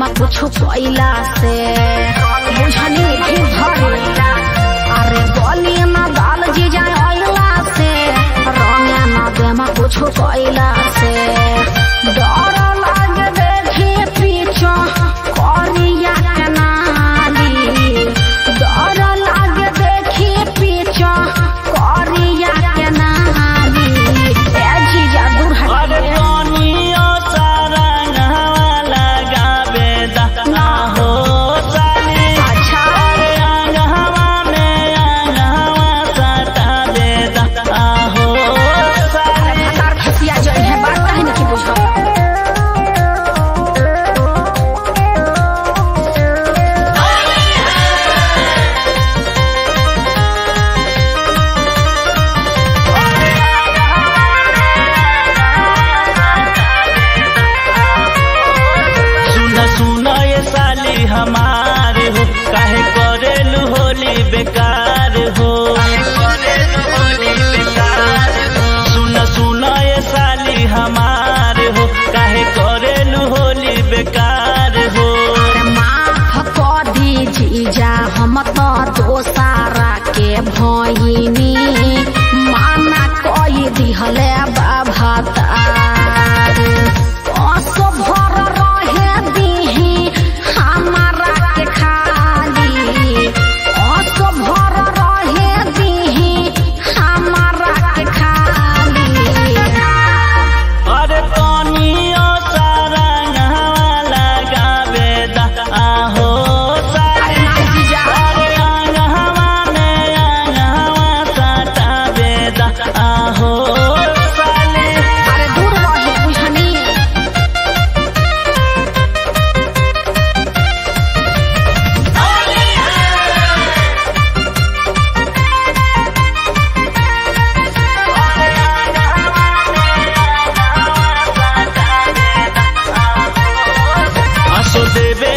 कुछ कोइला से बुझनी भी धरेला। अरे बोली ना दाल जी जाए आइला से रंगे ना देमा कुछ कोइला से। डर लागे देखी पीछा करिया के नाली। डर लागे देखी पीछा करिया के नाली। ए जीजा दूर हटिए। हमारे हो काहे करेलू होली बेकार हो। सुन सुन ये साली हमारे हो काहे करेलू होली बेकार हो। माफ कर दी जीजा हम तो दोसारा के भइनी माना कई दिहले बाबा तार। असो भर रहे दीही हमारा के खाली। असो भर रहे दीही हमारा के खाली। अरे पानियो सारा लगावे दा आहो साली। अरे आंगवा में आंगवा सटावे दा आहो साली। अरे दूर रही बुझनी। असो देवे